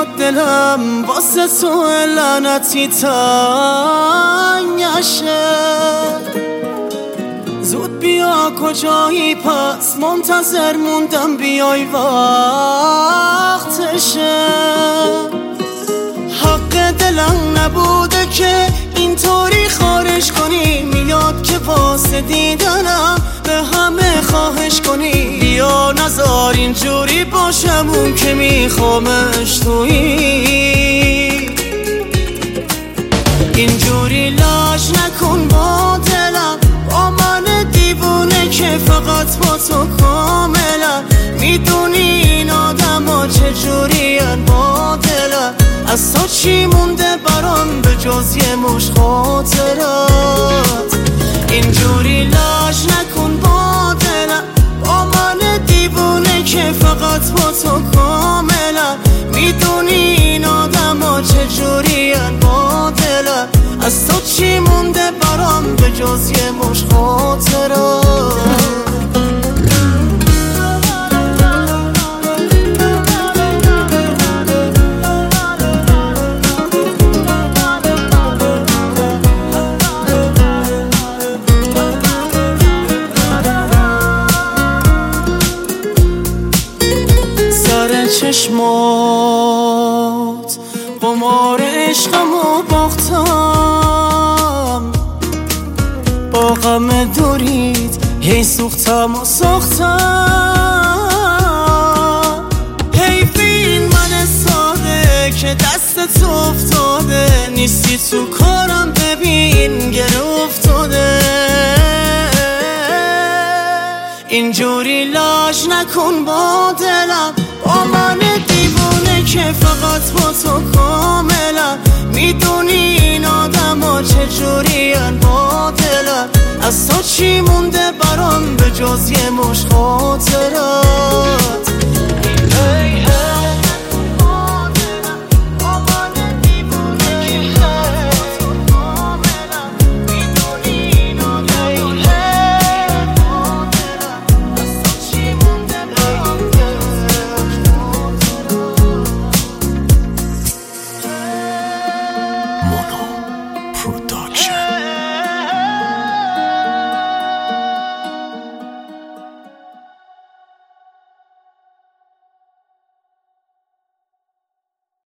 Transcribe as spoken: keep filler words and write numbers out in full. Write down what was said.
شد دلم واسه تو لعنتی تنگشه. زود بیا کجایی پس منتظر موندم بیای وقتشه. حق دلم نبوده که اینطوری خارج کنی، میاد که واسه دیدنم به همه خواهش کنی. بیا نذار اینجوری باشم اون که میخوامش تویی. اینجوری لاش نکن با دلم، با من دیوونه که فقط با تو کاملم. میدونی این آدم ها چجورین با دلم، از تو چی مونده برام به جز یه مش خاطرات. اینجوری لاش نکن با دلم، با من دیوونه که فقط با تو کاملم. میدونی این آدم ها چجورین با دلم، از تو چی مونده برام به جز یه مش خاطرات. چشمات قمار عشقمو باختم، با غم دورید هی سوختم و ساختم. حیف این من ساده که دست تو افتاده، نیستی تو کارم ببین گره افتاده. اینجوری لاش نکن با دلم، با من دیوونه که فقط با تو کاملم. میدونی این آدم ها چجورین با دلم، از تو چی مونده برام به جز یه مش خاطرات. hey, hey.